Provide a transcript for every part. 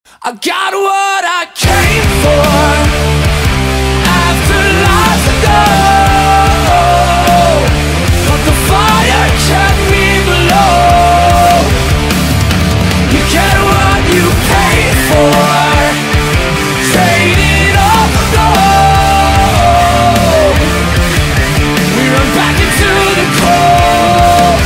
I got what I came for after lives ago, but the fire kept me below. You get what you pay for, traded all for gold. We run back into the cold.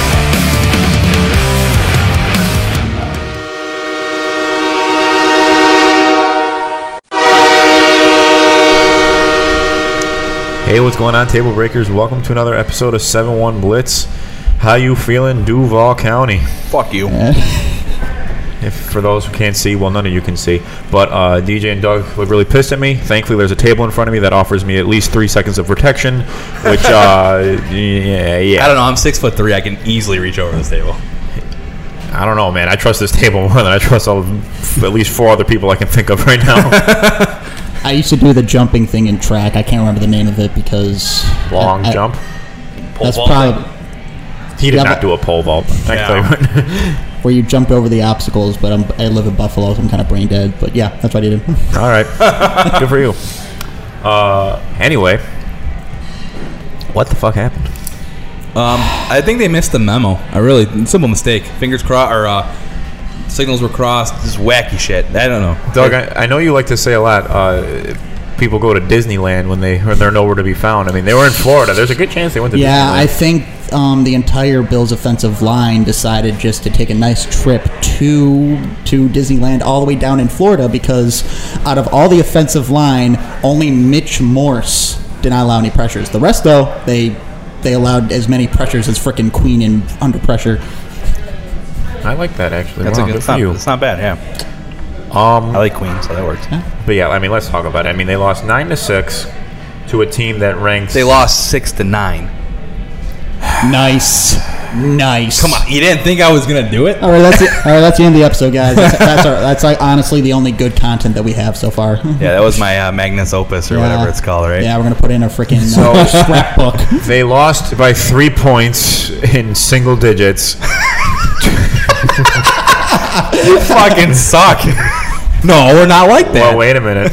Hey, what's going on, Table Breakers? Welcome to another episode of 7-1 Blitz. How you feeling, Duval County? Fuck you. If for those who can't see, well, none of you can see, but DJ and Doug look really pissed at me. Thankfully, there's a table in front of me that offers me at least 3 seconds of protection, which, yeah. I don't know. I'm 6'3". I can easily reach over this table. I don't know, man. I trust this table more than I trust at least 4 other people I can think of right now. I used to do the jumping thing in track. I can't remember the name of it because... Long jump? Pole That's vault? probably... He did not do a pole vault. Where you jumped over the obstacles, but I live in Buffalo, so I'm kind of brain dead. But yeah, that's what I did. All right. Good for you. Anyway, what the fuck happened? I think they missed the memo. Simple mistake. Fingers crossed, or signals were crossed. Just wacky shit. I don't know. Doug, I know you like to say a lot. People go to Disneyland when they're nowhere to be found. I mean, they were in Florida. There's a good chance they went to Disneyland. Yeah, I think the entire Bills offensive line decided just to take a nice trip to Disneyland all the way down in Florida because out of all the offensive line, only Mitch Morse did not allow any pressures. The rest, though, they allowed as many pressures as frickin' Queen in under pressure. I like that, actually. That's wow, a good for you. It's not bad, yeah. I like Queen, so that works. Yeah. But yeah, I mean, let's talk about it. I mean, they lost 9-6 to a team that ranks. They lost 6-9. Nice. Come on, you didn't think I was gonna do it? All right, that's it. All right, that's the end of the episode, guys. That's like honestly the only good content that we have so far. Yeah, that was my Magnus Opus or whatever it's called, right? Yeah, we're gonna put in a freaking scrapbook. They lost by 3 points in single digits. You fucking suck. No, we're not like that. Well, wait a minute.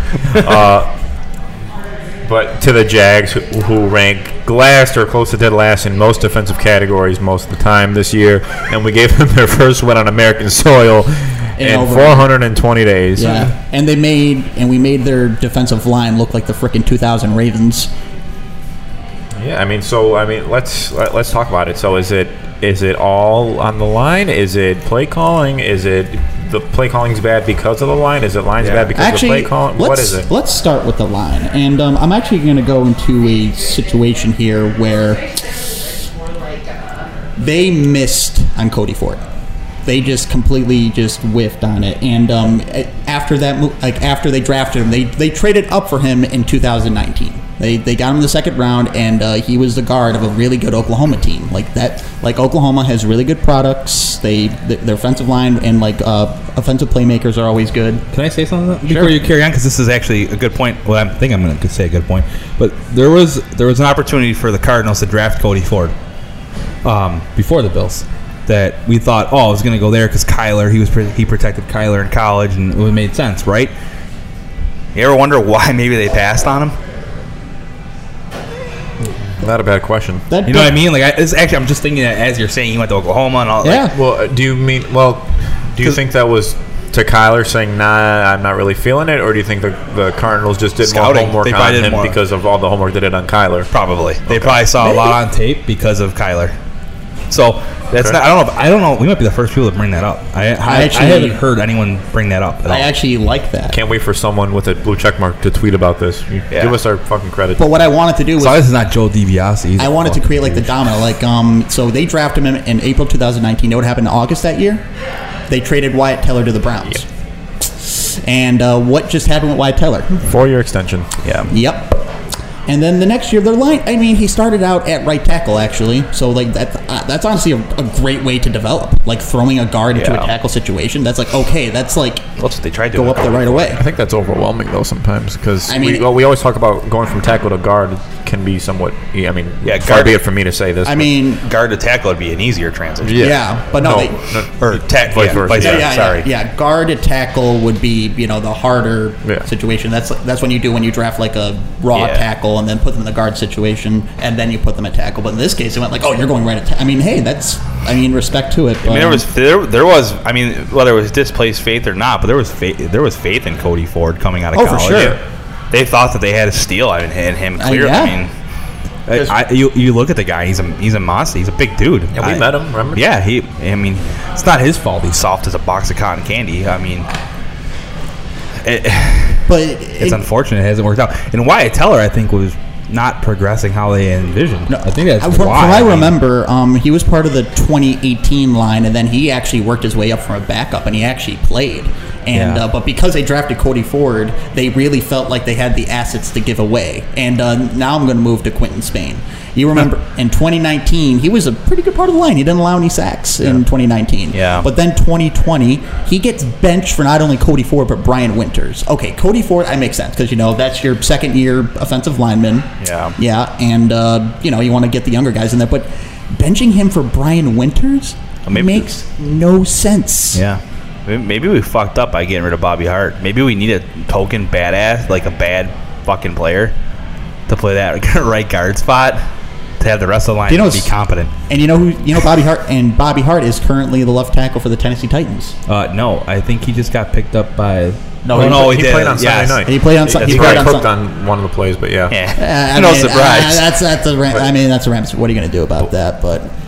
But to the Jags, who rank last or close to dead last in most defensive categories most of the time this year, and we gave them their first win on American soil in 420 days. Yeah, and we made their defensive line look like the freaking 2000 Ravens. Yeah, I mean, let's talk about it. So is it all on the line? Is it play calling? Is it the play calling's bad because of the line? Is it line's bad because of the play calling? What is it? Let's start with the line. And I'm actually going to go into a situation here where they missed on Cody Ford. They just completely whiffed on it. And after that, after they drafted him, they traded up for him in 2019. They got him in the second round, and he was the guard of a really good Oklahoma team. Like Oklahoma has really good products. Their offensive line and offensive playmakers are always good. Can I say something before you carry on? Because this is actually a good point. Well, I think I'm going to say a good point. But there was an opportunity for the Cardinals to draft Cody Ford before the Bills. That we thought, it was going to go there because Kyler, he protected Kyler in college, and it made sense, right? You ever wonder why maybe they passed on him? Not a bad question. You know what I mean? I'm just thinking that as you're saying he went to Oklahoma and all. Yeah. Do you think that was to Kyler saying, nah, I'm not really feeling it? Or do you think the Cardinals just did more homework on him because of all the homework they did on Kyler? Probably. They probably saw a lot on tape because of Kyler. So that's not. I don't know. We might be the first people to bring that up. I haven't heard anyone bring that up. I actually like that. Can't wait for someone with a blue check mark to tweet about this. Give us our fucking credit. But what I wanted to do was, so this is not Joe DiBiase. I wanted to create the domino. So they drafted him in April 2019. You know what happened in August that year? They traded Wyatt Teller to the Browns. Yep. And what just happened with Wyatt Teller? 4-year extension. Yeah. Yep. And then the next year, their line. I mean, he started out at right tackle actually. So that's honestly a great way to develop. Throwing a guard into a tackle situation. That's okay. That's what they tried to go up there right away. I think that's overwhelming though sometimes because we always talk about going from tackle to guard. can be somewhat. I mean, Yeah, far guard- be it from me to say this. I but- mean, Guard to tackle would be an easier transition. yeah, but no, they, Or Vice versa. yeah, sorry. guard to tackle would be the harder Yeah. situation. That's when you draft like a raw Yeah. tackle and then put them in the guard situation and then you put them at tackle. But in this case, it went like, oh, you're going right at. I mean, hey, respect to it. I mean, there was. I mean, whether it was displaced faith or not, but there was faith in Cody Ford coming out of Oh, for college. sure. They thought that they had a steal in him. Clearly, yeah. I mean, you look at the guy. He's a monster. He's a big dude. Yeah, we met him, remember? Yeah, I mean, it's not his fault. He's soft as a box of cotton candy. I mean, but it's unfortunate it hasn't worked out. And Wyatt Teller, I think, was not progressing how they envisioned. No, I think that's from why. what I mean, remember, he was part of the 2018 line, and then he actually worked his way up from a backup, and he actually played. And Yeah. but because they drafted Cody Ford, they really felt like they had the assets to give away. And now I'm going to move to Quinton Spain. You remember in 2019, he was a pretty good part of the line. He didn't allow any sacks in 2019. Yeah. But then 2020, he gets benched for not only Cody Ford but Brian Winters. Okay, Cody Ford, that makes sense because that's your second-year offensive lineman. Yeah. Yeah, and you want to get the younger guys in there, but benching him for Brian Winters makes no sense. Yeah. Maybe we fucked up by getting rid of Bobby Hart. Maybe we need a token badass, like a bad fucking player, to play that right guard spot to have the rest of the line be competent. And Bobby Hart, and Bobby Hart is currently the left tackle for the Tennessee Titans. No, I think he just got picked up by. No, he did. played on Sunday night. He played on Sunday. He got cooked on one of the plays, but yeah. Yeah. No surprise. That's the Rams. I mean, that's the Rams. What are you going to do about that?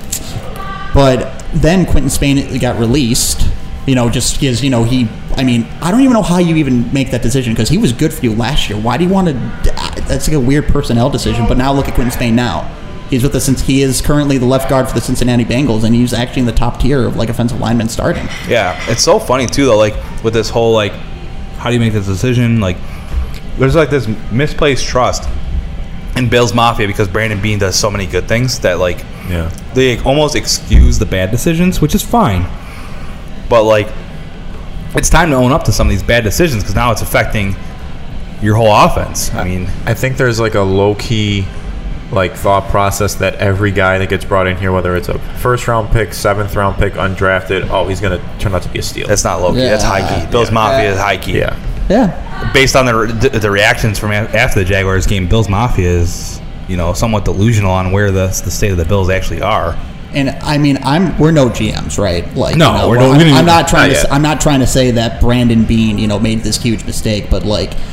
But then Quinton Spain got released. Just because I don't even know how you even make that decision because he was good for you last year. Why do you want to? That's like a weird personnel decision. But now look at Quinton Spain now. He's with us since he is currently the left guard for the Cincinnati Bengals, and he's actually in the top tier of offensive linemen starting. Yeah, it's so funny too though. Like with this whole how do you make this decision? There's this misplaced trust in Bills Mafia because Brandon Beane does so many good things that they almost excuse the bad decisions, which is fine. But it's time to own up to some of these bad decisions because now it's affecting your whole offense. I mean, I think there's a low key thought process that every guy that gets brought in here, whether it's a first round pick, 7th round pick, undrafted, he's going to turn out to be a steal. that's not low key. Yeah. That's high key. Bills Mafia is high key. Yeah. Yeah. Based on the reactions from after the Jaguars game, Bills Mafia is somewhat delusional on where the state of the Bills actually are. And I mean, we're no GMs, right? No, I'm not trying not to. I'm not trying to say that Brandon Beane, made this huge mistake, but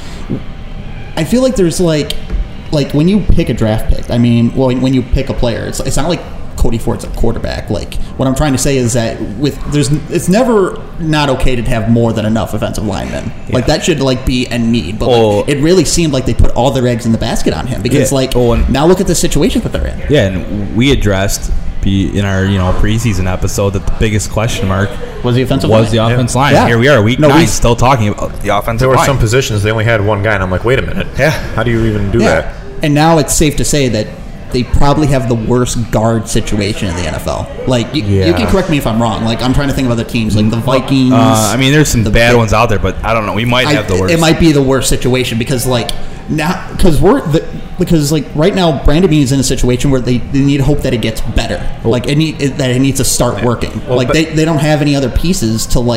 I feel like there's when you pick a draft pick. I mean, when you pick a player, it's not like Cody Ford's a quarterback. What I'm trying to say is that it's never not okay to have more than enough offensive linemen. Yeah. That should be a need. But it really seemed like they put all their eggs in the basket on him because now look at the situation that they're in. Yeah, and we addressed in our preseason episode that the biggest question mark Was the offensive was line. the offense line. Yeah. Here we are, week 9, we- still talking about the offensive There were line. some positions they only had one guy, and I'm like, wait a minute. Yeah. How do you even do that? And now it's safe to say that they probably have the worst guard situation in the NFL. You can correct me if I'm wrong. I'm trying to think of other teams, the Vikings. I mean, there's some bad ones out there, but I don't know. We might have the worst. It might be the worst situation because now because right now Brandon Beane is in a situation where they need hope that it gets better. That it needs to start working. Well, they don't have any other pieces to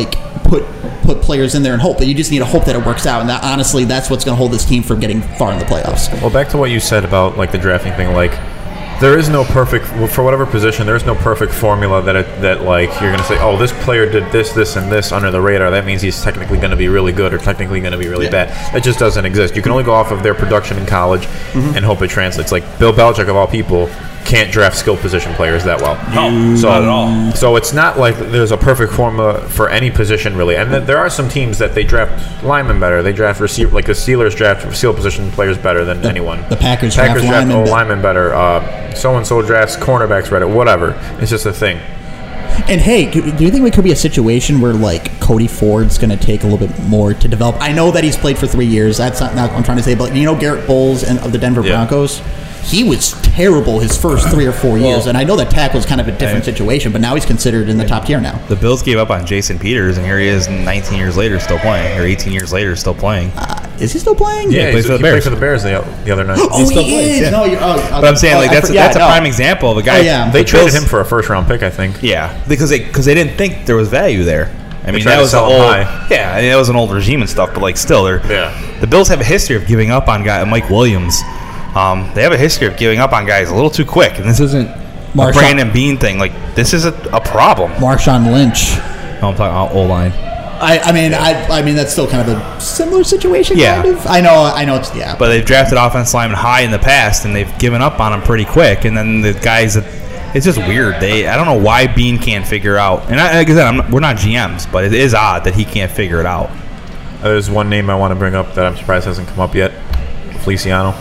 put players in there and hope. That you just need to hope that it works out. And that honestly, that's what's going to hold this team from getting far in the playoffs. Well, back to what you said about the drafting thing. There is no perfect for whatever position. There is no perfect formula that you're going to say, oh, this player did this, and this under the radar. That means he's technically going to be really good or technically going to be really bad. That just doesn't exist. You can only go off of their production in college and hope it translates. Bill Belichick, of all people, can't draft skill position players that well. No, not at all. So it's not like there's a perfect formula for any position really. And there are some teams that they draft linemen better. They draft receiver, the Steelers draft skill position players better than anyone. The Packers draft linemen better. So and so drafts cornerbacks better. Whatever. It's just a thing. And hey, do you think we could be a situation where Cody Ford's going to take a little bit more to develop? I know that he's played for 3 years. That's not what I'm trying to say. But Garrett Bowles of the Denver Broncos, he was terrible his first 3 or 4 years. And I know that tackle is kind of a different situation, but now he's considered in the top tier now. The Bills gave up on Jason Peters, and here he is 19 years later still playing, or 18 years later still playing. Is he still playing? Yeah, plays he for the played Bears. for the Bears the other night. Oh, still he plays, is. yeah. No, you're. But I'm saying like that's a prime example of a guy. Oh, yeah. They the traded Bills- him for a first-round pick, I think. Yeah, because they didn't think there was value there. I mean, tried that to was sell the him old, high. yeah, I mean, that was an old regime and stuff. But like, still, Yeah. the Bills have a history of giving up on Mike Williams. They have a history of giving up on guys a little too quick, and this isn't a Brandon Bean thing. Like, this is a problem. Marshawn Lynch. No, I'm talking about O-line. I mean that's still kind of a similar situation. Yeah. Kind of. I know. It's But they've drafted offensive linemen high in the past, and they've given up on them pretty quick. And then the guys that it's just weird. I don't know why Bean can't figure out. And like I said, we're not GMs, but it is odd that he can't figure it out. There's one name I want to bring up that I'm surprised hasn't come up yet. Feliciano.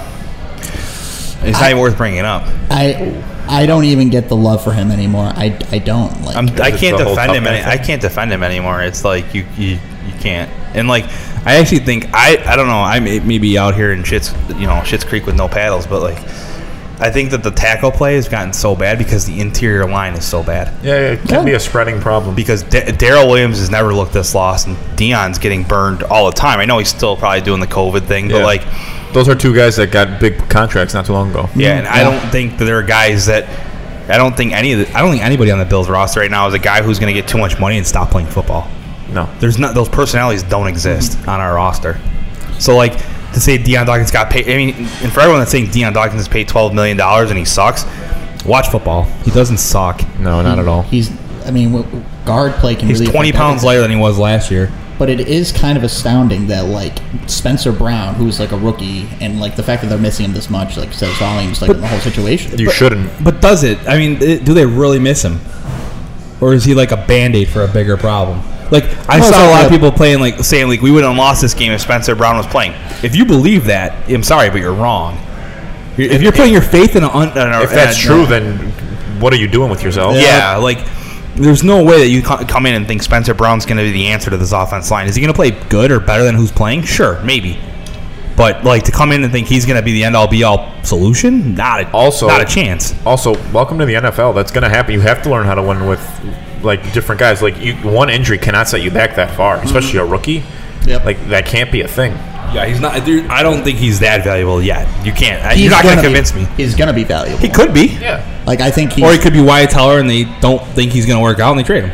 It's not even worth bringing up. I don't even get the love for him anymore. I don't like. I can't the whole defend him. tough guy I thing. can't defend him anymore. It's like you can't. And like I actually think I don't know. I may be out here in Schitt's Creek with no paddles, but like I think that the tackle play has gotten so bad because the interior line is so bad. Yeah, it can be a spreading problem. Because Darrell Williams has never looked this lost, and Deion's getting burned all the time. I know he's still probably doing the COVID thing, but Yeah. like, Those are two guys that got big contracts not too long ago. yeah, and I don't think that there are guys that. I don't think anybody on the Bills roster right now is a guy who's going to get too much money and stop playing football. No. There's not those personalities don't exist on our roster. So like to say Deion Dawkins got paid. I mean, and for everyone that's saying Deion Dawkins is paid $12 million and he sucks, watch football. He doesn't suck. No, not at all. Guard play can He's really 20 affect pounds everything. lighter than he was last year. But it is kind of astounding that like Spencer Brown, who's like a rookie, and like the fact that they're missing him this much, like says volumes like in the whole situation. You shouldn't. But does it? I mean, do they really miss him, or is he like a Band-Aid for a bigger problem? Like I Well, saw a lot of like- people saying we wouldn't have lost this game if Spencer Brown was playing. If you believe that, I'm sorry, but you're wrong. If you're putting your faith in If that's true, then what are you doing with yourself? yeah, like there's no way that you come in and think Spencer Brown's going to be the answer to this offense line. Is he going to play good or better than who's playing? Sure, maybe. But like to come in and think he's going to be the end all be all solution, not a chance. Also, welcome to the NFL. That's going to happen. You have to learn how to win with like different guys. Like one injury cannot set you back that far, especially a rookie. Yep. Like that can't be a thing. Yeah, he's not. Dude, I don't think he's that valuable yet. You can't. You're not going to convince me. He's gonna be valuable. He could be. Yeah. Like I think Or he could be Wyatt Teller, and they don't think he's going to work out, and they trade him.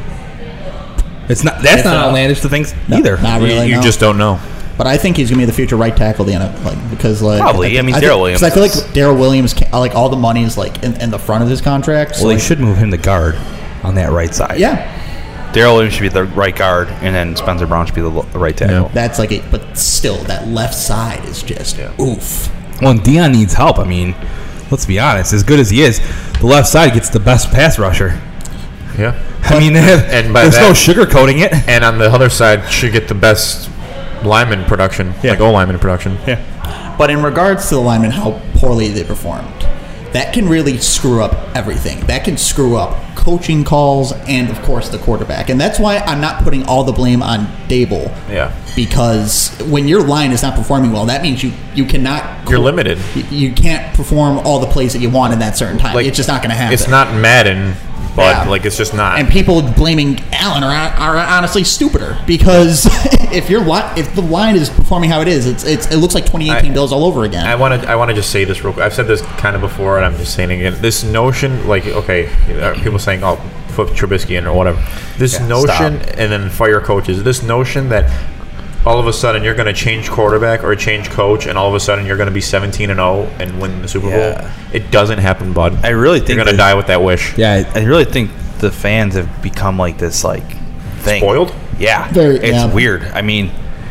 It's not. That's not outlandish to think either. Not really. You no. just don't know. But I think he's gonna be the future right tackle. Because like Probably. I mean, Darrell Williams Because I feel is- like Darrell Williams, like all the money is like in the front of his contract. So Well, they like, should move him to guard on that right side. Yeah, Darrell Williams should be the right guard, and then Spencer Brown should be the right tackle. that's like it. But still, that left side is just oof. Well, and Deion needs help. I mean, let's be honest. As good as he is, the left side gets the best pass rusher. Yeah. I mean, and by there's no that- sugarcoating it. And on the other side, should get the best lineman production, like O-lineman production. Yeah. But in regards to the linemen, how poorly they performed, that can really screw up everything. That can screw up coaching calls and, of course, the quarterback. And that's why I'm not putting all the blame on Dable. Yeah. Because when your line is not performing well, that means you cannot. You're limited. You can't perform all the plays that you want in that certain time. Like, it's just not going to happen. It's not Madden, but Yeah. like it's just not. And people blaming Allen are honestly stupider because if the line is performing how it is, it looks like 2018 Bills all over again. I want to just say this real quick. I've said this kind of before, and I'm just saying it again. This notion, like, okay, people saying, "Oh, put Trubisky in" or whatever. This notion, and then fire coaches. This notion that all of a sudden you're going to change quarterback or change coach, and all of a sudden you're going to be 17-0 and win the Super Bowl. It doesn't happen, bud. I really think you're going to die with that wish. Yeah, I really think the fans have become like this, like thing. Spoiled? Yeah, Very- it's yeah. weird. I mean,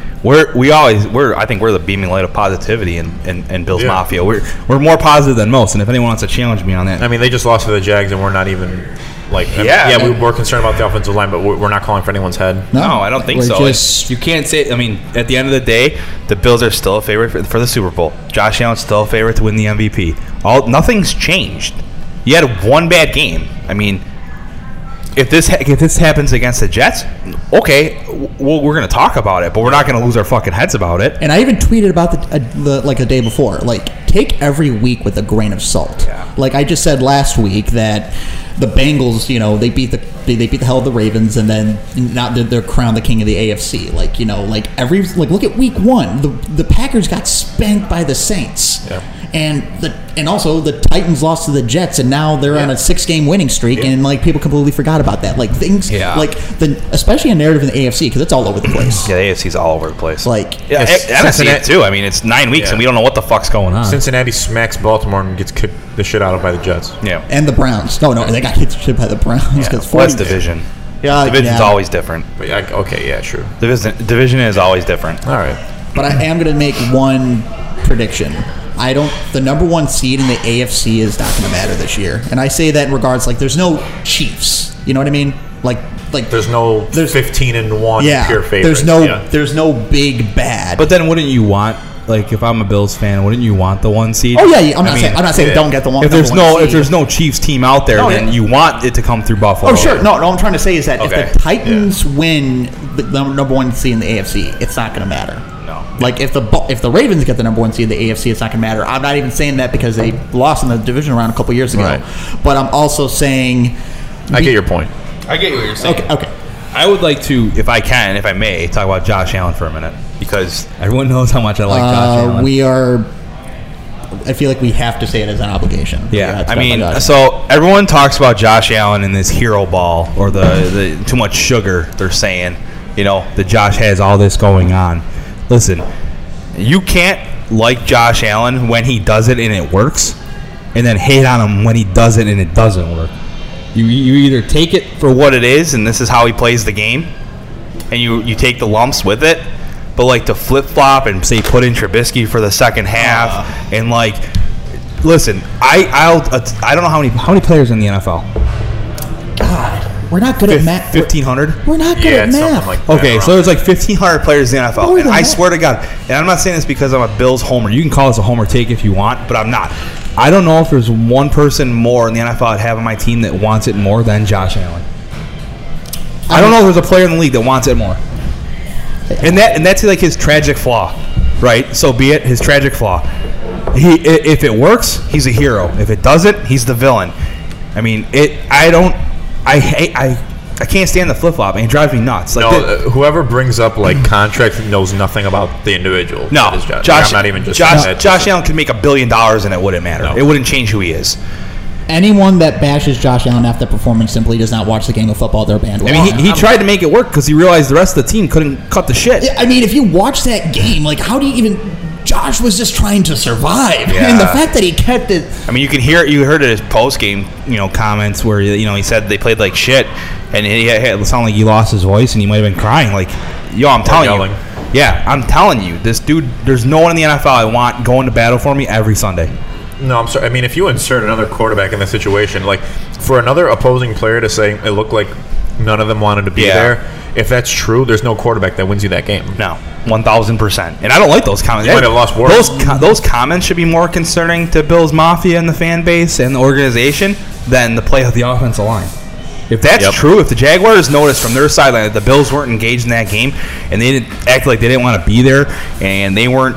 I think we're the beaming light of positivity in Bills Yeah. Mafia. We're more positive than most, and if anyone wants to challenge me on that, I mean, they just lost to the Jags, and we're not even like. Yeah. we were concerned about the offensive line, but we're not calling for anyone's head. no, I don't think we're so. just- You can't say. I mean, at the end of the day, the Bills are still a favorite for the Super Bowl. Josh Allen's still a favorite to win the MVP. Nothing's changed. You had one bad game. I mean, if this happens against the Jets, okay, we're going to talk about it, but we're not going to lose our fucking heads about it. And I even tweeted about the like a day before. Like take every week with a grain of salt. Yeah. Like I just said last week that the Bengals, they beat the hell of the Ravens, and then now they're crowned the king of the AFC. Look at week 1, the Packers got spanked by the Saints. Yeah. And also the Titans lost to the Jets, and now they're on a 6-game winning streak, and people completely forgot about that. Especially a narrative in the AFC, because it's all over the place. Yeah, the AFC's all over the place. Cincinnati NFC too. I mean, it's 9 weeks, and we don't know what the fuck's going on. Cincinnati smacks Baltimore and gets kicked the shit out of by the Jets. Yeah, and the Browns. No, they got kicked shit by the Browns. That's division. Yeah, division's always different. But true. Division is always different. All right. But I am going to make one prediction. The number 1 seed in the AFC is not going to matter this year. And I say that in regards, there's no Chiefs. You know what I mean? There's no 15-1 pure favorite. There's no big bad. But then wouldn't you want, if I'm a Bills fan, wouldn't you want the 1 seed? Oh yeah. I'm not saying don't get the one. If there's no Chiefs team out there, then you want it to come through Buffalo. Oh sure. No, I'm trying to say is that if the Titans win the number 1 seed in the AFC, it's not going to matter. No. If the Ravens get the number 1 seed in the AFC, it's not going to matter. I'm not even saying that because they lost in the division round a couple years ago. Right. But I'm also saying I get your point. I get what you're saying. Okay. I would like to, if I may, talk about Josh Allen for a minute, because everyone knows how much I like Josh Allen. I feel like we have to say it as an obligation. Yeah, so everyone talks about Josh Allen and this hero ball, or the too much sugar, they're saying, that Josh has all this going on. Listen, you can't like Josh Allen when he does it and it works, and then hate on him when he does it and it doesn't work. You either take it for what it is, and this is how he plays the game, and you take the lumps with it. But to flip flop and say put in Trubisky for the second half, and listen, I don't know how many players in the NFL. God, we're not good at math. 1,500. We're not good at math. Okay, so there's 1,500 players in the NFL, and I swear to God, and I'm not saying this because I'm a Bills homer. You can call this a homer take if you want, but I'm not. I don't know if there's one person more in the NFL I'd have on my team that wants it more than Josh Allen. I don't know if there's a player in the league that wants it more. And that's his tragic flaw, right? So be it, his tragic flaw. If it works, he's a hero. If it doesn't, he's the villain. I mean, I can't stand the flip flop, and it drives me nuts. Whoever brings up contract knows nothing about the individual. No, I'm not even just Josh Allen could make $1 billion and it wouldn't matter. No. It wouldn't change who he is. Anyone that bashes Josh Allen after performance simply does not watch the game of football. They're banned. I mean, he tried to make it work because he realized the rest of the team couldn't cut the shit. Yeah, I mean, if you watch that game, how do you even? Josh was just trying to survive, and the fact that he kept it. I mean, you heard it his post game, comments where he said they played like shit, and it sounded like he lost his voice, and he might have been crying. I'm telling you, I'm telling you, this dude. There's no one in the NFL I want going to battle for me every Sunday. No, I'm sorry. I mean, if you insert another quarterback in this situation, for another opposing player to say it looked like none of them wanted to be there, if that's true, there's no quarterback that wins you that game. No, 1,000%. And I don't like those comments. You might have lost work. Those comments should be more concerning to Bills Mafia and the fan base and the organization than the play of the offensive line. If that's true, if the Jaguars noticed from their sideline that the Bills weren't engaged in that game and they didn't act like they didn't want to be there and they weren't,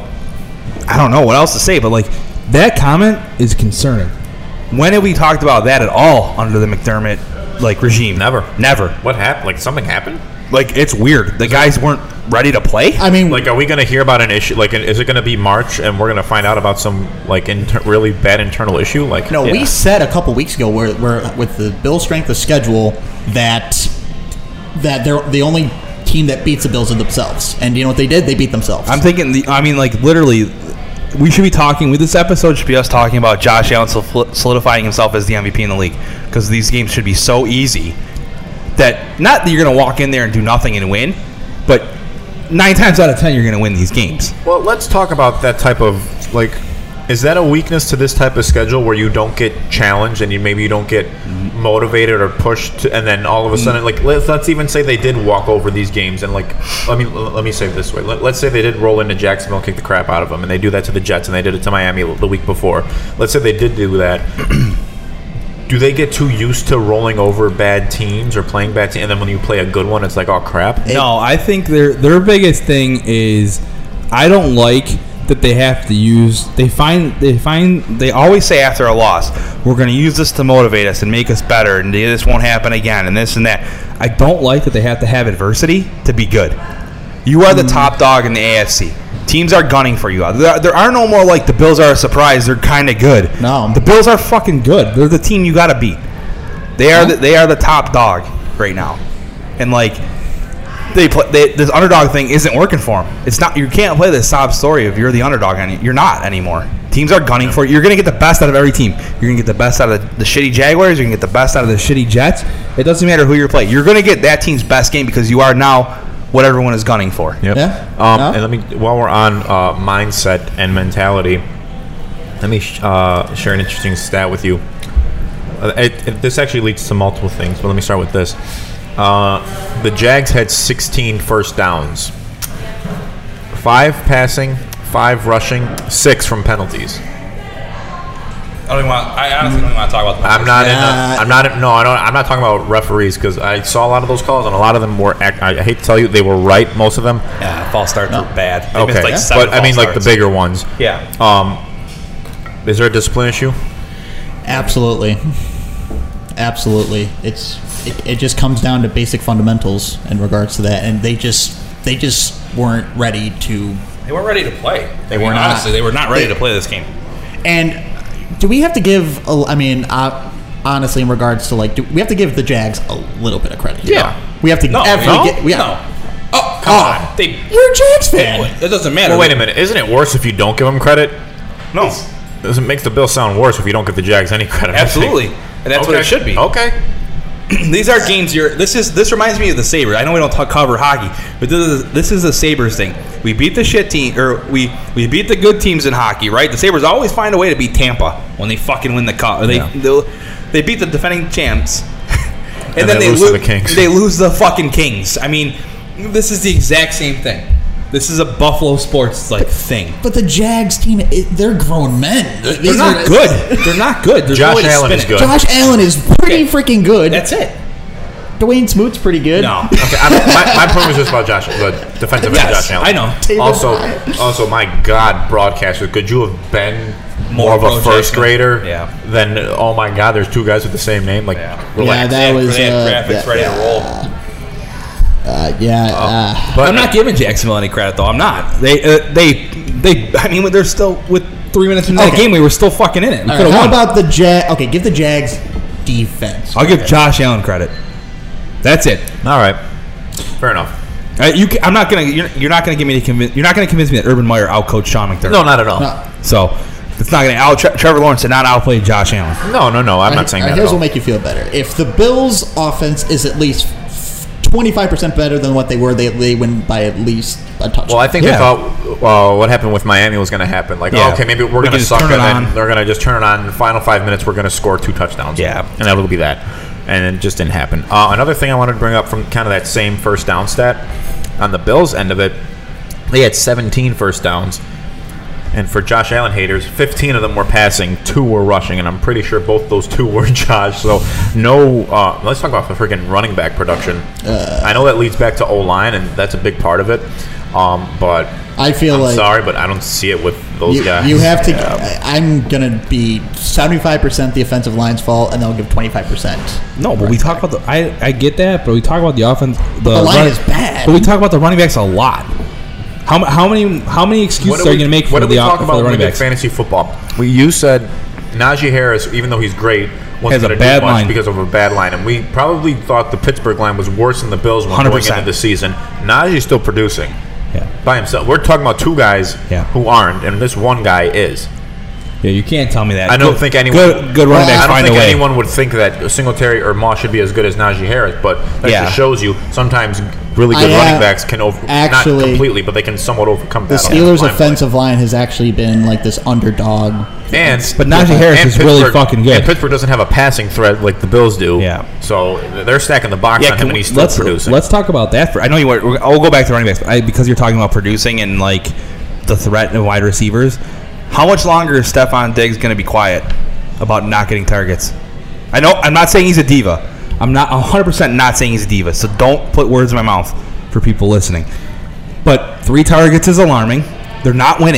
I don't know what else to say, but that comment is concerning. When have we talked about that at all under the McDermott regime? Never. What happened? Something happened? It's weird. The guys weren't ready to play. I mean, are we going to hear about an issue? Is it going to be March and we're going to find out about some really bad internal issue? We said a couple weeks ago where with the Bills' strength of schedule that they're the only team that beats the Bills are themselves. And you know what they did? They beat themselves. I'm thinking. Literally. We should be talking. This episode should be us talking about Josh Allen solidifying himself as the MVP in the league, because these games should be so easy that not that you're going to walk in there and do nothing and win, but 9 times out of 10 you're going to win these games. Well, let's talk about that type of is that a weakness to this type of schedule where you don't get challenged and maybe you don't get motivated or pushed and then all of a sudden let's even say they did walk over these games and let me say it this way. Let's say they did roll into Jacksonville and kick the crap out of them, and they do that to the Jets and they did it to Miami the week before. Let's say they did do that. Do they get too used to rolling over bad teams or playing bad teams, and then when you play a good one it's oh crap? No, I think their biggest thing is I don't like that they have to use. They always say after a loss, we're going to use this to motivate us and make us better, and this won't happen again, and this and that. I don't like that they have to have adversity to be good. You are the top dog in the AFC. Teams are gunning for you. There are no more like the Bills are a surprise. They're kind of good. No. The Bills are fucking good. They're the team you got to beat. They are the top dog right now, and like this underdog thing isn't working for them. It's not. You can't play this sob story if you're the underdog. You're not anymore. Teams are gunning for you. You're going to get the best out of every team. You're going to get the best out of the shitty Jaguars. You're going to get the best out of the shitty Jets. It doesn't matter who you're playing. You're going to get that team's best game because you are now what everyone is gunning for. Yep. Yeah. And let me, while we're on mindset and mentality, let me share an interesting stat with you. This actually leads to multiple things, but let me start with this. The Jags had 16 first downs. 5 passing, 5 rushing, 6 from penalties. I honestly don't want to talk about that. I'm not talking about referees because I saw a lot of those calls and a lot of them were. I hate to tell you, they were right. Most of them. Yeah, false starts were bad. They Okay, missed like 7 but I mean, like the bigger ones. Yeah. Is there a discipline issue? Absolutely. It just comes down to basic fundamentals in regards to that, and they just weren't ready to. They weren't ready to play. They were not. Honestly, they were not ready to play this game. And do we have to give? Honestly, in regards to do we have to give the Jags a little bit of credit? Yeah. We have to. No. Oh, Come on. you're a Jags fan. It doesn't matter. Well, wait a minute. Isn't it worse if you don't give them credit? No. It makes the Bills sound worse if you don't give the Jags any credit. Absolutely. And that's what it should be. Okay. These are games. This reminds me of the Sabres. I know we don't cover hockey, but this is the Sabres thing. We beat the shit team, or we beat the good teams in hockey, right? The Sabres always find a way to beat Tampa when they fucking win the cup. They beat the defending champs, and then they lose to the Kings. They lose the fucking Kings. I mean, this is the exact same thing. This is a Buffalo sports thing. But the Jags team, they're grown men. They're not good. They're not good. There's Josh no way to Allen spin is it. good. Josh Allen is pretty freaking good. That's it. Dwayne Smoot's pretty good. No. Okay, my point was just about the defensive end of Josh Allen. I know. Also, my God, broadcaster, could you have been more of a first grader? Yeah. Then, oh my God, there's 2 guys with the same name. Like, relax. that was They had graphics ready to roll. But I'm not giving Jacksonville any credit, though. I'm not. I mean, they're still with 3 minutes into that game. We were still fucking in it. We All could right, have how won. about the Jags? Okay, give the Jags defense. I'll give Josh Allen credit. That's it. All right. Fair enough. I'm not gonna. You're not gonna give me You're not gonna convince me that Urban Meyer outcoached Sean McDermott. No, not at all. No. So it's not gonna. Trevor Lawrence did not outplay Josh Allen. No. I'm not saying that. Here's at all. what will make you feel better. If the Bills' offense is at least 25% better than what they were, they win by at least a touchdown. Well, I think they thought what happened with Miami was going to happen. Like, okay, maybe we're going to suck, and then they're going to just turn it on. In the final 5 minutes, we're going to score 2 touchdowns. Yeah. And that'll be that. And it just didn't happen. Another thing I wanted to bring up from kind of that same first down stat, on the Bills' end of it, they had 17 first downs. And for Josh Allen haters, 15 of them were passing, 2 were rushing, and I'm pretty sure both those 2 were Josh. So let's talk about the freaking running back production. I know that leads back to O-line, and that's a big part of it. But I feel I'm sorry, but I don't see it with those guys. You have to. I'm gonna be 75% the offensive line's fault, and they'll give 25%. No, but we talk about the. I get that, but we talk about the offense. The line is bad. But we talk about the running backs a lot. How many excuses are you going to make for the running backs? Fantasy football? You said Najee Harris, even though he's great, wasn't going to do much because of a bad line, and we probably thought the Pittsburgh line was worse than the Bills one going into the season. Najee's still producing by himself. We're talking about 2 guys who aren't, and this one guy is. Yeah, you can't tell me that. I don't think anyone. Good running backs. I don't think anyone would think that Singletary or Moss should be as good as Najee Harris, but that just shows you sometimes really good running backs can not completely, but they can somewhat overcome that. The Steelers' offensive line has actually been like this underdog. But Najee Harris is really fucking good. And Pittsburgh doesn't have a passing threat like the Bills do. Yeah. So they're stacking the box on him, and he's still producing. Let's talk about that. I know you were. I'll go back to running backs, but because you're talking about producing and like the threat and wide receivers. How much longer is Stephon Diggs going to be quiet about not getting targets? I know I'm not saying he's a diva. I'm not 100% not saying he's a diva. So don't put words in my mouth for people listening. But 3 targets is alarming. They're not winning.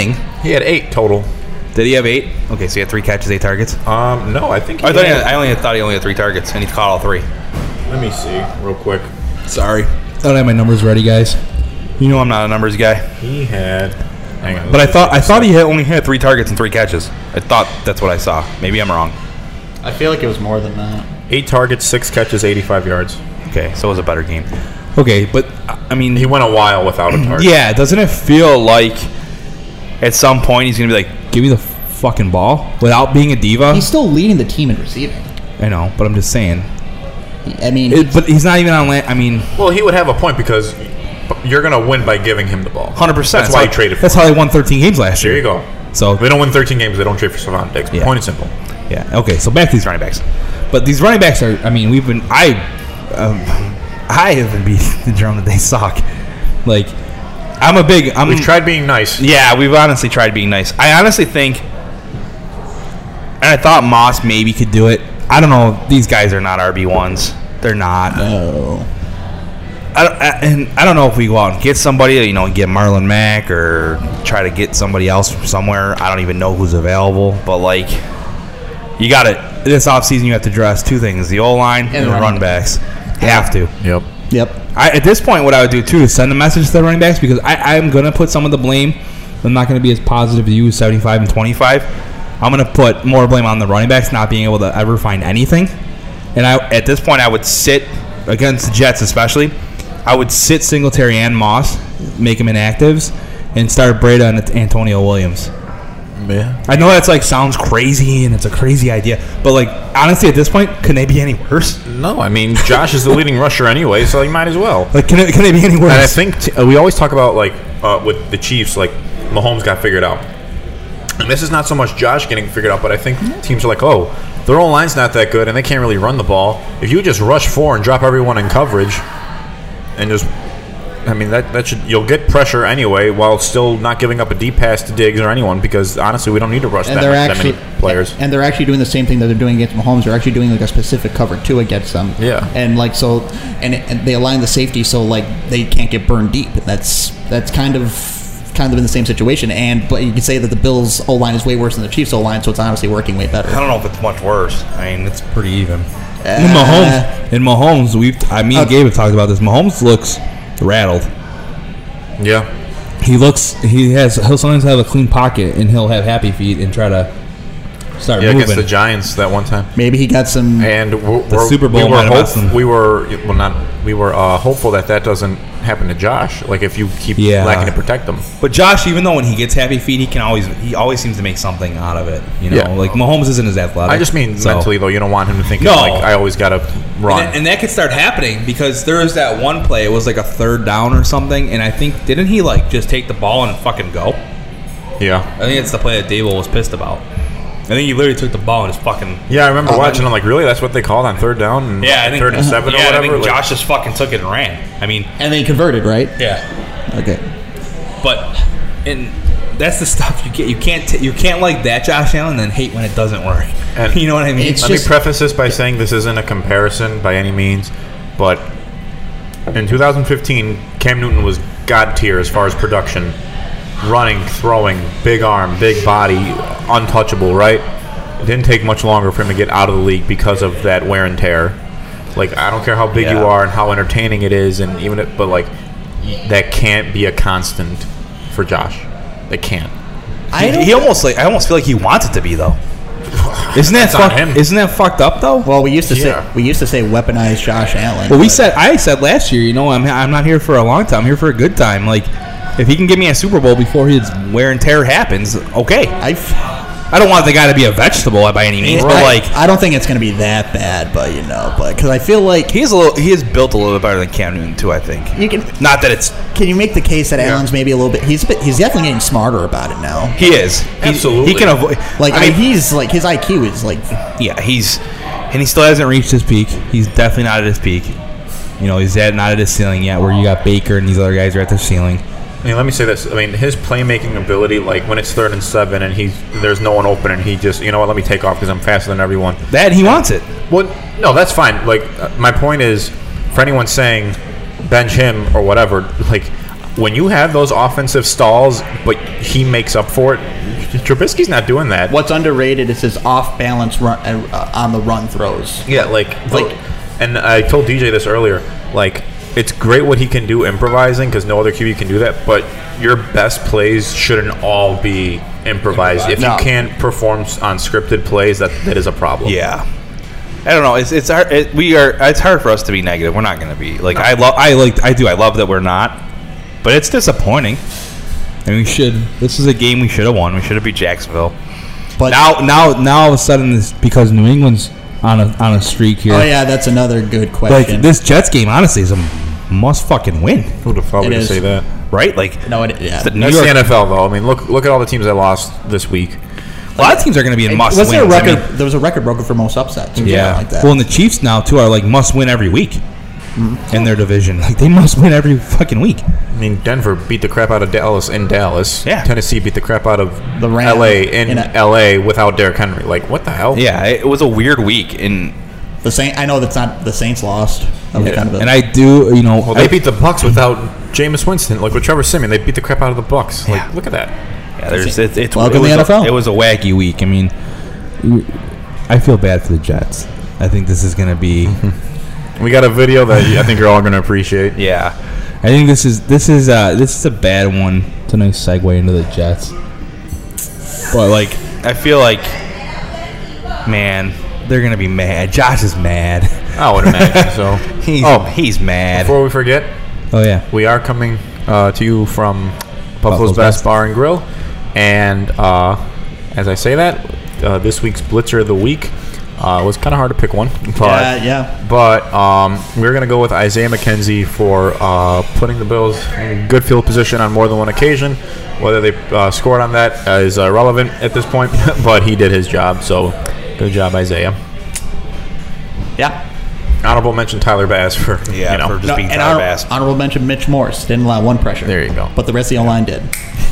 He had 8 total. Did he have 8? Okay, so he had 3 catches, 8 targets. No, I think I thought he only had 3 targets, and he caught all 3. Let me see real quick. Sorry. I don't have my numbers ready, guys. You know I'm not a numbers guy. He had. Hang on. But I thought he only had 3 targets and 3 catches. I thought that's what I saw. Maybe I'm wrong. I feel like it was more than that. 8 targets, 6 catches, 85 yards. Okay, so it was a better game. Okay, but I mean, He went a while without a target. Yeah, doesn't it feel like at some point he's going to be like, give me the fucking ball without being a diva. He's still leading the team in receiving. I know, but I'm just saying. I mean, But he's not even on. I mean, Well, he would have a point because you're going to win by giving him the ball. 100%. That's why he traded for that's him. how they won 13 games last There year. you go. So If they don't win 13 games, they don't trade for Savon Diggs. Yeah. Point and simple. yeah, okay. So back to these running backs, but these running backs are. I mean, I have been beating the drum that they suck. Like, We've tried being nice. Yeah, we've honestly tried being nice. I honestly think, and I thought Moss maybe could do it. I don't know. These guys are not RB1s. They're not. oh. I don't know if we go out and get somebody, get Marlon Mack or try to get somebody else from somewhere. I don't even know who's available. But, you got to, this offseason, you have to address 2 things, the O-line and the run backs. You have to. Yep. Yep. At this point, what I would do, too, is send a message to the running backs because I'm going to put some of the blame. I'm not going to be as positive as you, 75 and 25. I'm going to put more blame on the running backs not being able to ever find anything. And at this point, I would sit, against the Jets especially, I would sit Singletary and Moss, make them inactives, and start Breda and Antonio Williams. Yeah. I know that's sounds crazy and it's a crazy idea, but honestly, at this point, can they be any worse? No, I mean, Josh is the leading rusher anyway, so he might as well. Can they be any worse? And I think we always talk about, with the Chiefs, Mahomes got figured out. And this is not so much Josh getting figured out, but I think teams are like, oh, their own line's not that good, and they can't really run the ball. If you just rush 4 and drop everyone in coverage, and just, I mean, that should, you'll get pressure anyway, while still not giving up a deep pass to Diggs or anyone, because honestly, we don't need to rush that many players. And they're actually doing the same thing that they're doing against Mahomes. They're actually doing a specific cover 2 against them. Yeah. And and they align the safety so they can't get burned deep. And that's kind of in the same situation. But you can say that the Bills' O-line is way worse than the Chiefs' O-line, so it's honestly working way better. I don't know if it's much worse. I mean, it's pretty even. Mahomes, me and Gabe have talked about this. Mahomes looks rattled. Yeah. He'll sometimes have a clean pocket and he'll have happy feet and try to start moving. Against the Giants that one time. Maybe he got some. And The Super Bowl might have messed him. we were hopeful that doesn't happen to Josh. If you keep lacking to protect them. But Josh, even though when he gets happy feet, he always seems to make something out of it. Yeah. Mahomes isn't as athletic. I just mean mentally though. You don't want him to think No. I always got to run. And that could start happening because there was that one play. It was a 3rd down or something, and I think didn't he just take the ball and fucking go? Yeah. I think it's the play that Dable was pissed about. I think he literally took the ball and just fucking. Yeah, I remember watching. I'm like, really? That's what they called on 3rd down? And Yeah, I think 3rd and 7 or yeah, whatever. I think Josh just fucking took it and ran. I mean, And they converted, right? yeah, Okay. but and that's the stuff you get. You can't like that Josh Allen and then hate when it doesn't work. And you know what I mean? it's Let just- me preface this by saying this isn't a comparison by any means, but in 2015, Cam Newton was god tier as far as production, running, throwing, big arm, big body, untouchable. Right? It didn't take much longer for him to get out of the league because of that wear and tear. I don't care how big you are and how entertaining it is, and but that can't be a constant for Josh. They can't. I almost feel like he wants it to be though. Isn't that That's on him. Isn't that fucked up though? Well, we used to Yeah. say weaponize Josh Allen. Well, but- I said last year, I'm not here for a long time. I'm here for a good time. If he can give me a Super Bowl before his wear and tear happens, okay. I don't want the guy to be a vegetable by any means, but I don't think it's going to be that bad, but because I feel like he is built a little bit better than Cam Newton too. I think. you can. Not that it's Can you make the case that Allen's maybe a little bit? He's definitely getting smarter about it now. he is Absolutely. He can avoid. He's his IQ is Yeah, he still hasn't reached his peak. He's definitely not at his peak. He's not at his ceiling yet, where you got Baker and these other guys are at their ceiling. I mean, let me say this. I mean, his playmaking ability, when it's 3rd and 7 and there's no one open and he just, let me take off because I'm faster than everyone. That he wants it. Well, no, that's fine. My point is, for anyone saying bench him or whatever, when you have those offensive stalls, but he makes up for it. Trubisky's not doing that. What's underrated is his off-balance run on the run throws. Yeah, and I told DJ this earlier. Like, it's great what he can do improvising because no other QB can do that. But your best plays shouldn't all be improvised. If you can't perform on scripted plays, that is a problem. Yeah. I don't know. It's hard. It's hard for us to be negative. We're not going to be like. I love that we're not. But it's disappointing. And we should. This is a game we should have won. We should have beat Jacksonville. But now all of a sudden, this because New England's on a streak here. Oh yeah, that's another good question. Like this Jets game, honestly, is a must fucking win. Who'd have thought we'd say that? Right? Like no, yeah. That's the NFL though. I mean, look at all the teams that lost this week. A lot of teams are going to be in must wins. There was a record broken for most upsets. Yeah. Like that. Well, and the Chiefs now too are like must win every week. In their division. Like, they must win every fucking week. I mean, Denver beat the crap out of Dallas in Dallas. Yeah. Tennessee beat the crap out of the Rams LA in LA without Derrick Henry. Like, what the hell? Yeah, it was a weird week. In the Saints, I know that's not the Saints lost. That was kind of and I do, Well, they beat the Bucs without Jameis Winston. Like, with Trevor Siemian, they beat the crap out of the Bucs. Like, look at that. Yeah, it's welcome to the NFL. It was a wacky week. I mean, I feel bad for the Jets. I think this is going to be... We got a video that I think you're all going to appreciate. Yeah, I think this is a bad one. It's a nice segue into the Jets. But like, I feel like, man, they're gonna be mad. Josh is mad. I would imagine so. He's mad. Before we forget, we are coming to you from Buffalo's Best Bar and Grill, and as I say that, this week's Blitzer of the Week. It was kind of hard to pick one, but we're gonna go with Isaiah McKenzie for putting the Bills in good field position on more than one occasion. Whether they scored on that is irrelevant at this point, but he did his job. So, good job, Isaiah. Yeah. Honorable mention Tyler Bass for for just being Tyler Bass. Honorable mention Mitch Morse didn't allow one pressure. There you go. But the rest of the O-line did.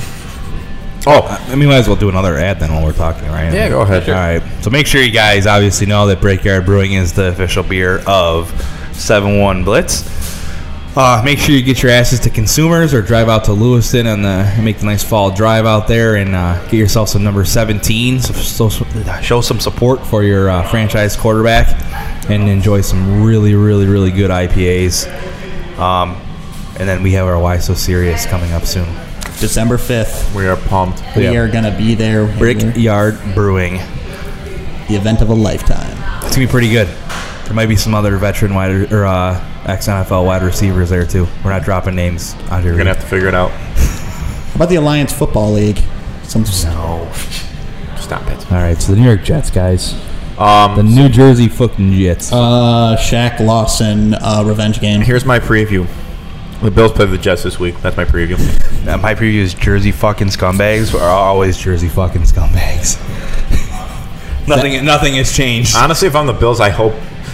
I mean, might as well do another ad then while we're talking, right? Yeah, go ahead. All right. So make sure you guys obviously know that Brickyard Brewing is the official beer of 7-1 Blitz. Make sure you get your asses to Consumers or drive out to Lewiston and make the nice fall drive out there and get yourself some number 17. So show some support for your franchise quarterback and enjoy some really, really, really good IPAs. And then we have our Why So Serious coming up soon. December 5th. We are pumped. We are going to be there. Brickyard Brewing. The event of a lifetime. It's going to be pretty good. There might be some other veteran ex-NFL wide receivers there, too. We're not dropping names out here. We're going to have to figure it out. How about the Alliance Football League? No. Stop it. All right, so the New York Jets, guys. The New Jersey fucking Jets. Shaq Lawson revenge game. Here's my preview. The Bills play the Jets this week. That's my preview. My preview is Jersey fucking scumbags are always Jersey fucking scumbags. Nothing has changed. Honestly, if I'm the Bills, I hope,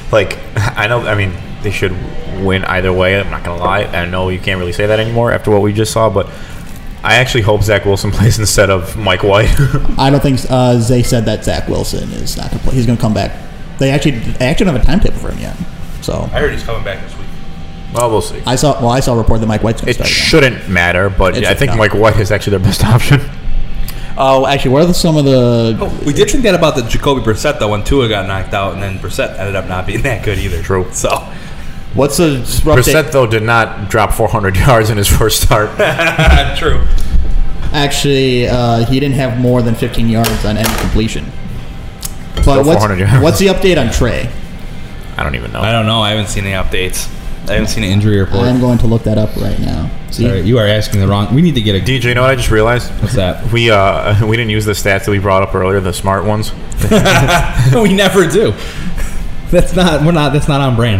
I mean, they should win either way. I'm not going to lie. I know you can't really say that anymore after what we just saw, but I actually hope Zach Wilson plays instead of Mike White. I don't think Zay said that Zach Wilson is not going to play. He's going to come back. They actually don't have a timetable for him yet. So I heard he's coming back this week. Well, we'll see. I saw a report that Mike White's going to start. It shouldn't matter, but I think Mike White is actually their best option. Oh, actually, what are some of the... we did think that about the Jacoby Brissett, though, when Tua got knocked out, and then Brissett ended up not being that good either. True. So, what's the... Brissett, though, did not drop 400 yards in his first start. True. Actually, he didn't have more than 15 yards on any completion. But what's the update on Trey? I don't even know. I don't know. I haven't seen any updates. I haven't seen an injury report. I'm going to look that up right now. Sorry, you are asking the wrong... We need to get a... DJ, you know what I just realized? What's that? We didn't use the stats that we brought up earlier, the smart ones. We never do. That's not on brand.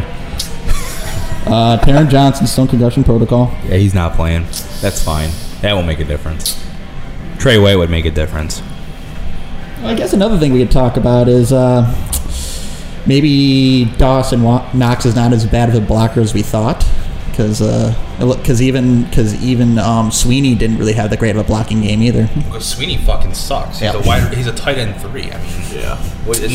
Taron Johnson, still in concussion protocol. Yeah, he's not playing. That's fine. That won't make a difference. Trey Way would make a difference. I guess another thing we could talk about is maybe Dawson Knox is not as bad of a blocker as we thought, because even Sweeney didn't really have that great of a blocking game either. Because Sweeney fucking sucks. He's he's a tight end 3. I mean, yeah.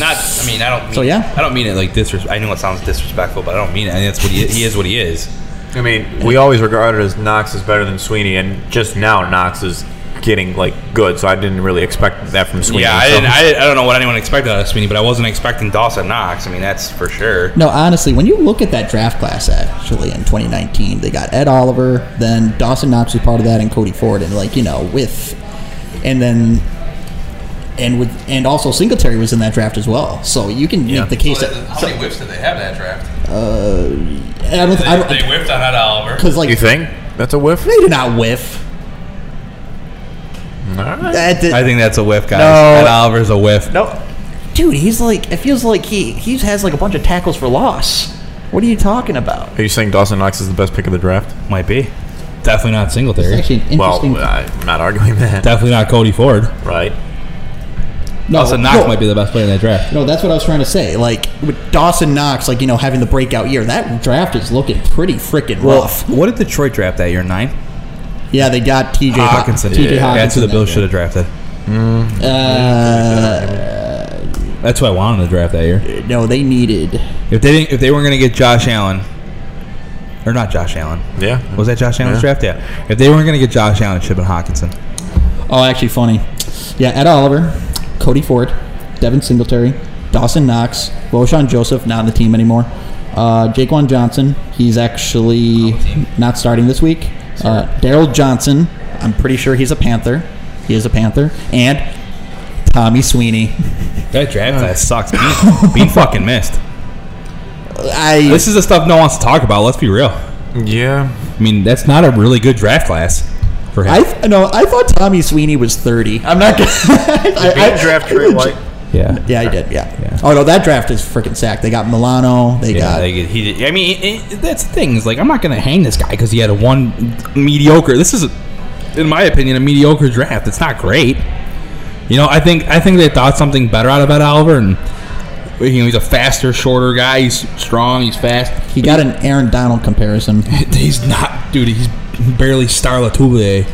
I don't mean So yeah, I don't mean it like disrespect. I know it sounds disrespectful, but I don't mean it. I mean, that's what he is. What he is. I mean, we always regarded as Knox is better than Sweeney, and just now Knox is getting like good. So I didn't really expect that from Sweeney. Yeah, so. I don't know what anyone expected out of Sweeney, but I wasn't expecting Dawson Knox. I mean, that's for sure. No, honestly, when you look at that draft class actually in 2019, they got Ed Oliver, then Dawson Knox was part of that, and Cody Ford, and and also Singletary was in that draft as well. So you can make the case that How many whiffs did they have that draft? they whiffed on Ed Oliver. because You think that's a whiff? they did not whiff. All right. I think that's a whiff, guys. No. Ed Oliver's a whiff. No, dude, he's like, it feels like he has like a bunch of tackles for loss. What are you talking about? Are you saying Dawson Knox is the best pick of the draft? Might be. Definitely not Singletary. It's actually an interesting. Well, I'm not arguing that. Definitely not Cody Ford. Right. Dawson Knox might be the best player in that draft. No, that's what I was trying to say. Like with Dawson Knox, like having the breakout year, that draft is looking pretty freaking rough. What did Detroit draft that year? 9? Yeah, they got T.J. Hawkinson. T.J. Hawkinson. That's who the Bills should have drafted. That's who I wanted to draft that year. No, they needed. If they weren't going to get Josh Allen, or not Josh Allen. Yeah. Was that Josh Allen's draft? Yeah. If they weren't going to get Josh Allen, it should have been Hawkinson. Oh, actually, funny. Yeah, Ed Oliver, Cody Ford, Devin Singletary, Dawson Knox, Roshan Joseph, not on the team anymore. Jaquan Johnson, he's actually not starting this week. Daryl Johnson, I'm pretty sure he's a Panther. He is a Panther. And Tommy Sweeney. That draft class sucks. Being fucking missed. This is the stuff no one wants to talk about. Let's be real. Yeah. I mean, that's not a really good draft class for him. I thought Tommy Sweeney was 30. I'm not gonna. I draft Trey White. Yeah. Yeah, he did. Yeah. Oh no, that draft is freaking sacked. They got Milano. They got. That's the thing. Is like, I'm not going to hang this guy because he had a one mediocre. This is, in my opinion, a mediocre draft. It's not great. I think they thought something better out of Ed Oliver, and he's a faster, shorter guy. He's strong. He's fast. He got an Aaron Donald comparison. He's not, dude. He's barely Star Latulier.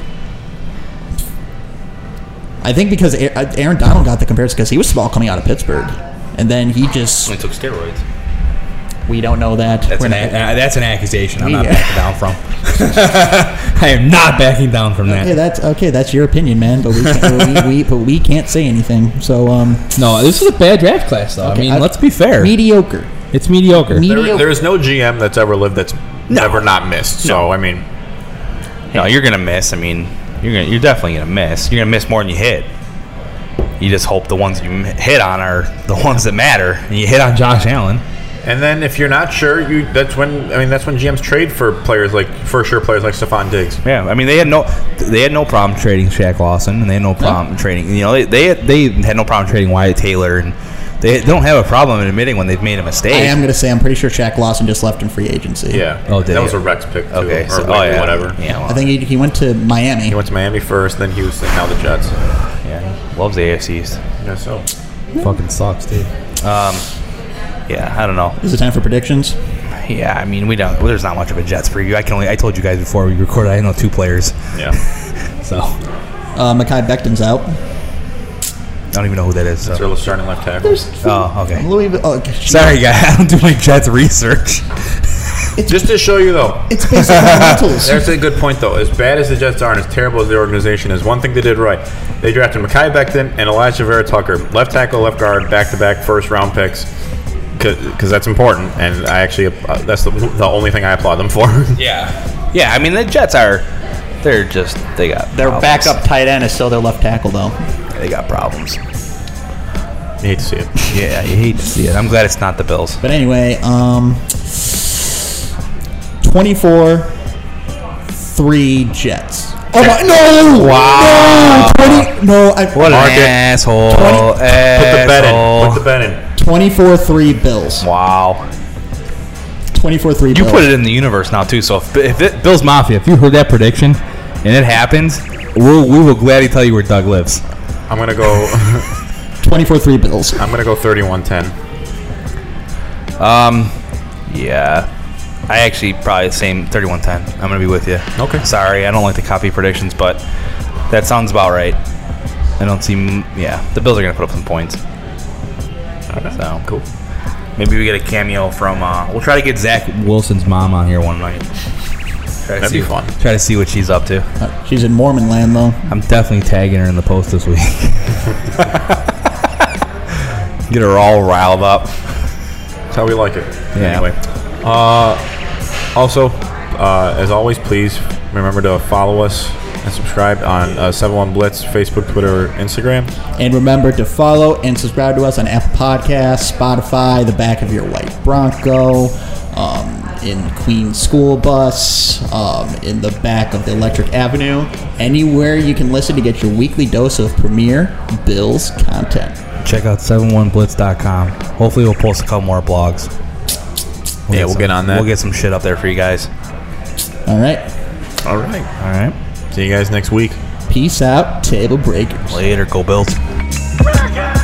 I think because Aaron Donald got the comparison because he was small coming out of Pittsburgh, and then he just. He took steroids. We don't know that. That's an accusation. I'm not backing down from. I am not backing down from that. That's your opinion, man. But we can't say anything. So no, this is a bad draft class, though. Okay, I mean, let's be fair. Mediocre. It's mediocre. There is no GM that's ever lived that's never not missed. So I mean, no, you're gonna miss. I mean, you're definitely gonna miss. You're gonna miss more than you hit. You just hope the ones you hit on are the ones that matter. And you hit on Josh Allen. And then if you're not sure, that's when GMs trade for players like Stephon Diggs. Yeah, I mean they had no problem trading Shaq Lawson, and they had no problem trading. They had no problem trading Wyatt Taylor, and they don't have a problem in admitting when they've made a mistake. I am going to say I'm pretty sure Shaq Lawson just left in free agency. Yeah. That was a Rex pick too. Okay. Or whatever. Yeah. Well, I think he went to Miami. He went to Miami first, then Houston, now the Jets. Yeah. Loves the AFC East. Yeah. So. Fucking sucks, dude. Yeah, I don't know. Is it time for predictions? Yeah, I mean, there's not much of a Jets preview. I told you guys before we recorded, I know 2 players. Yeah. So. Mekhi Becton's out. I don't even know who that is. That's their starting left tackle. Oh, okay. Sorry, guys. I don't do my Jets research. Just to show you, though. It's based on fundamentals. There's a good point, though. As bad as the Jets are and as terrible as the organization is, one thing they did right. They drafted Mekhi Becton and Elijah Vera Tucker, left tackle, left guard, back-to-back first-round picks. Because that's important, and I actually that's the only thing I applaud them for. Yeah. I mean, the Jets they got Their problems. backup tight end is still their left tackle, though. They got problems. You hate to see it. Yeah, you hate to see it. I'm glad it's not the Bills. But anyway, 24-3 Jets. Oh my no! Wow. No, 20, no, What Mark an it. asshole. 20 Put the bet in. Put the bet in. 24-3 Bills. Wow. 24-3 You Bills. put it in the universe now, too. So if Bills Mafia, if you heard that prediction and it happens, we will gladly tell you where Doug lives. I'm gonna go. 24-3 Bills. I'm gonna go 31-10. Yeah. I actually probably the same 31-10. I'm going to be with you. Okay. Sorry, I don't like to copy predictions, but that sounds about right. I don't see... Yeah, the Bills are going to put up some points. Okay. So, cool. Maybe we get a cameo from... we'll try to get Zach Wilson's mom on here one night. That'd be fun. Try to see what she's up to. She's in Mormon land, though. I'm definitely tagging her in the post this week. Get her all riled up. That's how we like it. Yeah. Anyway. Also, as always, please remember to follow us and subscribe on 71 Blitz, Facebook, Twitter, Instagram. And remember to follow and subscribe to us on Apple Podcasts, Spotify, the back of your white Bronco, in Queens School Bus, in the back of the Electric Avenue. Anywhere you can listen to get your weekly dose of premier Bills content. Check out 71blitz.com. Hopefully we'll post a couple more blogs. We'll get on that. We'll get some shit up there for you guys. All right. All right. All right. See you guys next week. Peace out, table breakers. Later, go Bills. Break it!